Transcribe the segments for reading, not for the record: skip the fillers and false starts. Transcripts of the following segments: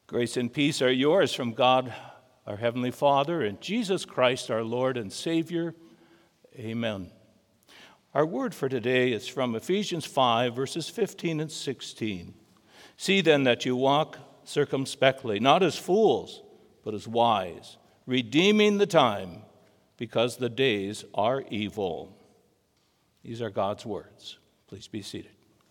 Grace and peace are yours from God, our Heavenly Father, and Jesus Christ, our Lord and Savior. Amen. Our word for today is from Ephesians 5, verses 15 and 16. See then that you walk circumspectly, not as fools, but as wise, redeeming the time, because the days are evil. These are God's words. Please be seated.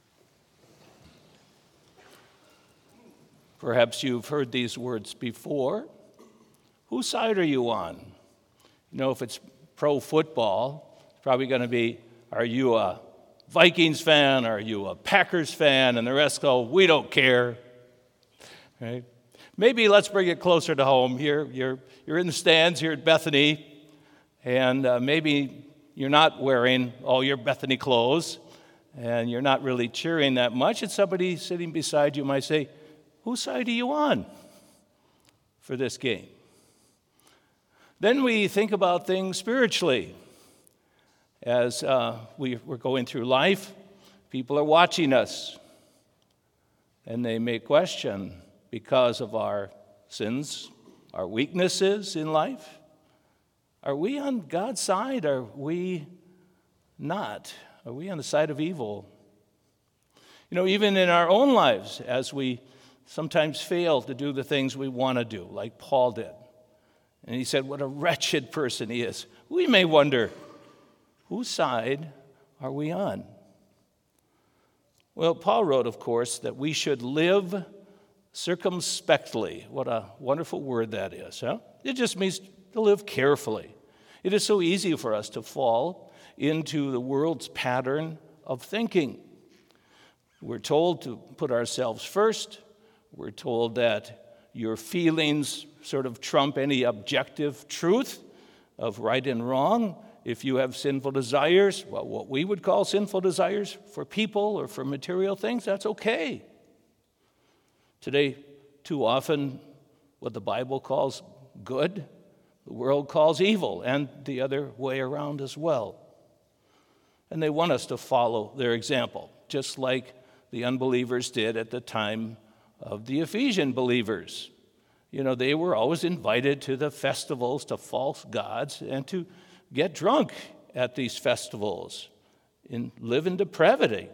Perhaps you've heard these words before. Whose side are you on? You know, if it's pro football, it's probably going to be, are you a Vikings fan? Are you a Packers fan? And the rest go, we don't care. Right? Maybe let's bring it closer to home. You're in the stands here at Bethany, and maybe you're not wearing all your Bethany clothes, and you're not really cheering that much, and somebody sitting beside you might say, whose side are you on for this game? Then we think about things spiritually. As we're going through life, people are watching us, and they may question because of our sins, our weaknesses in life. Are we on God's side? Are we not? Are we on the side of evil? You know, even in our own lives, as we sometimes fail to do the things we want to do, like Paul did. And he said, what a wretched person he is. We may wonder, whose side are we on? Well, Paul wrote, of course, that we should live circumspectly. What a wonderful word that is, huh? It just means to live carefully. It is so easy for us to fall into the world's pattern of thinking. We're told to put ourselves first. We're told that your feelings sort of trump any objective truth of right and wrong. If you have sinful desires, well, what we would call sinful desires for people or for material things, that's okay. Today, too often, what the Bible calls good, the world calls evil, and the other way around as well. And they want us to follow their example, just like the unbelievers did at the time of the Ephesian believers. You know, they were always invited to the festivals to false gods and to get drunk at these festivals and live in depravity.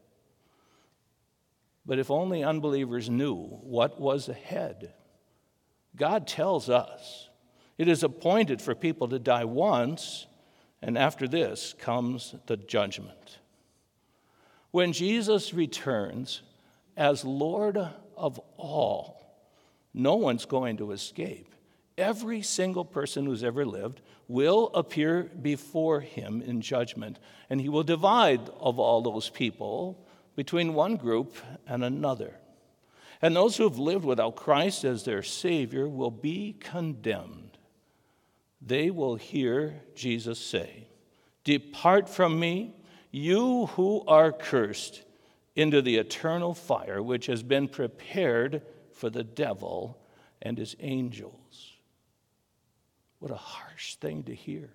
But if only unbelievers knew what was ahead. God tells us it is appointed for people to die once, and after this comes the judgment. When Jesus returns as Lord of all, no one's going to escape. Every single person who's ever lived will appear before him in judgment, and he will divide of all those people between one group and another. And those who have lived without Christ as their Savior will be condemned. They will hear Jesus say, "Depart from me, you who are cursed, into the eternal fire which has been prepared for the devil and his angels." What a harsh thing to hear.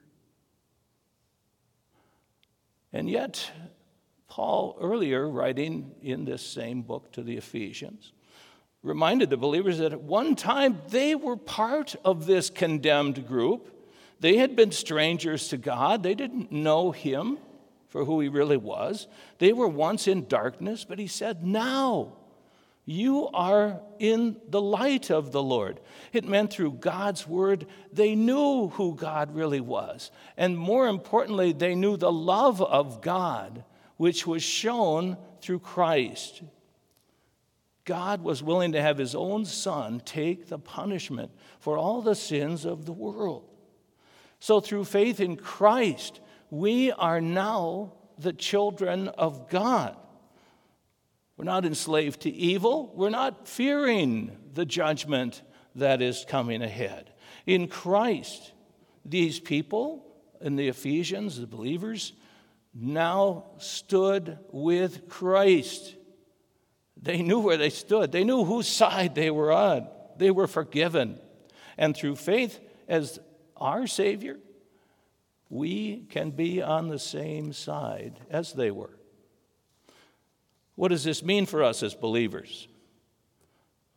And yet, Paul, earlier writing in this same book to the Ephesians, reminded the believers that at one time they were part of this condemned group. They had been strangers to God. They didn't know him for who he really was. They were once in darkness, but he said, now you are in the light of the Lord. It meant through God's word, they knew who God really was. And more importantly, they knew the love of God, which was shown through Christ. God was willing to have his own son take the punishment for all the sins of the world. So through faith in Christ, we are now the children of God. We're not enslaved to evil. We're not fearing the judgment that is coming ahead. In Christ, these people in the Ephesians, the believers, now stood with Christ. They knew where they stood. They knew whose side they were on. They were forgiven. And through faith as our Savior, we can be on the same side as they were. What does this mean for us as believers?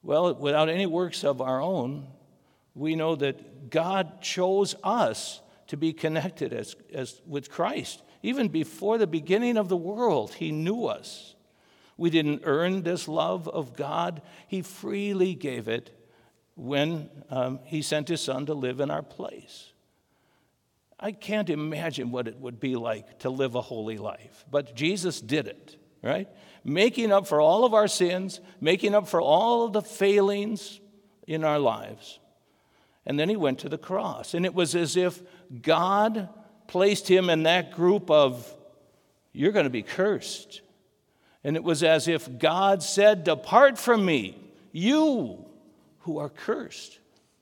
Well, without any works of our own, we know that God chose us to be connected as with Christ. Even before the beginning of the world, he knew us. We didn't earn this love of God. He freely gave it when he sent his son to live in our place. I can't imagine what it would be like to live a holy life, but Jesus did it, right? Making up for all of our sins, making up for all of the failings in our lives. And then he went to the cross, and it was as if God placed him in that group of, you're going to be cursed. And it was as if God said, depart from me, you who are cursed.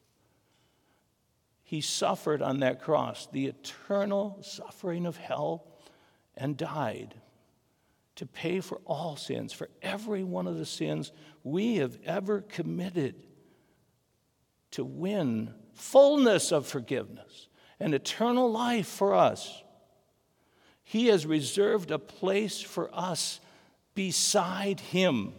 He suffered on that cross, the eternal suffering of hell, and died to pay for all sins, for every one of the sins we have ever committed, to win fullness of forgiveness and eternal life for us. He has reserved a place for us beside him.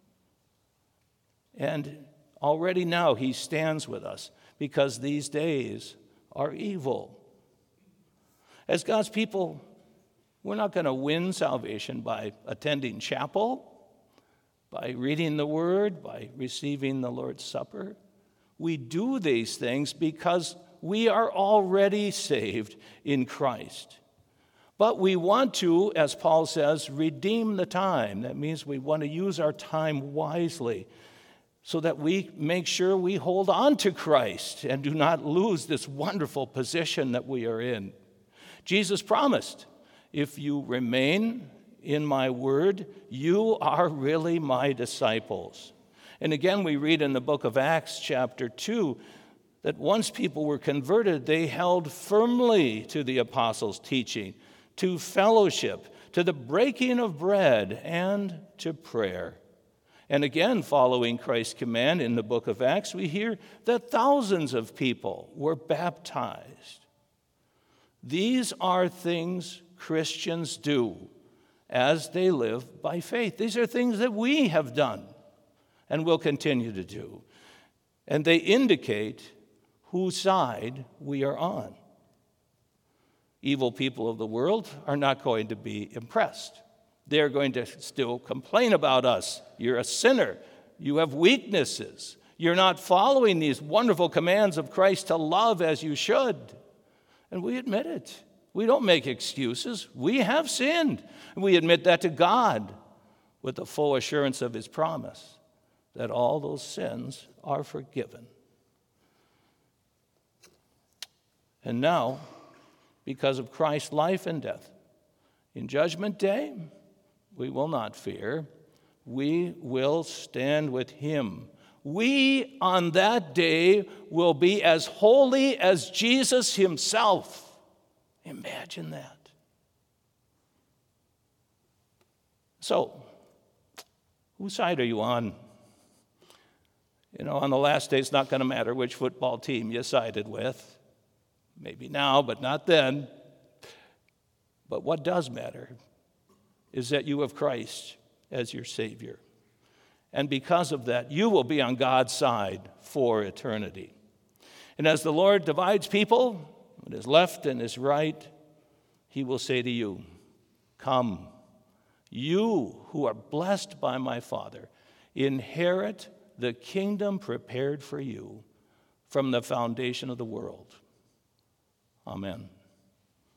And already now he stands with us, because these days are evil. As God's people, we're not going to win salvation by attending chapel, by reading the Word, by receiving the Lord's Supper. We do these things because we are already saved in Christ. But we want to, as Paul says, redeem the time. That means we want to use our time wisely, so that we make sure we hold on to Christ and do not lose this wonderful position that we are in. Jesus promised, if you remain in my word, you are really my disciples. And again, we read in the book of Acts chapter 2 that once people were converted, they held firmly to the apostles' teaching, to fellowship, to the breaking of bread, and to prayer. And again, following Christ's command in the book of Acts, we hear that thousands of people were baptized. These are things Christians do as they live by faith. These are things that we have done and will continue to do. And they indicate whose side we are on. Evil people of the world are not going to be impressed. They're going to still complain about us. You're a sinner. You have weaknesses. You're not following these wonderful commands of Christ to love as you should. And we admit it. We don't make excuses. We have sinned. And we admit that to God with the full assurance of his promise that all those sins are forgiven. And now, because of Christ's life and death, in Judgment Day, we will not fear. We will stand with him. We, on that day, will be as holy as Jesus himself. Imagine that. So, whose side are you on? You know, on the last day, it's not going to matter which football team you sided with. Maybe now, but not then. But what does matter is that you have Christ as your Savior. And because of that, you will be on God's side for eternity. And as the Lord divides people on his left and his right, he will say to you, come, you who are blessed by my Father, inherit the kingdom prepared for you from the foundation of the world. Amen.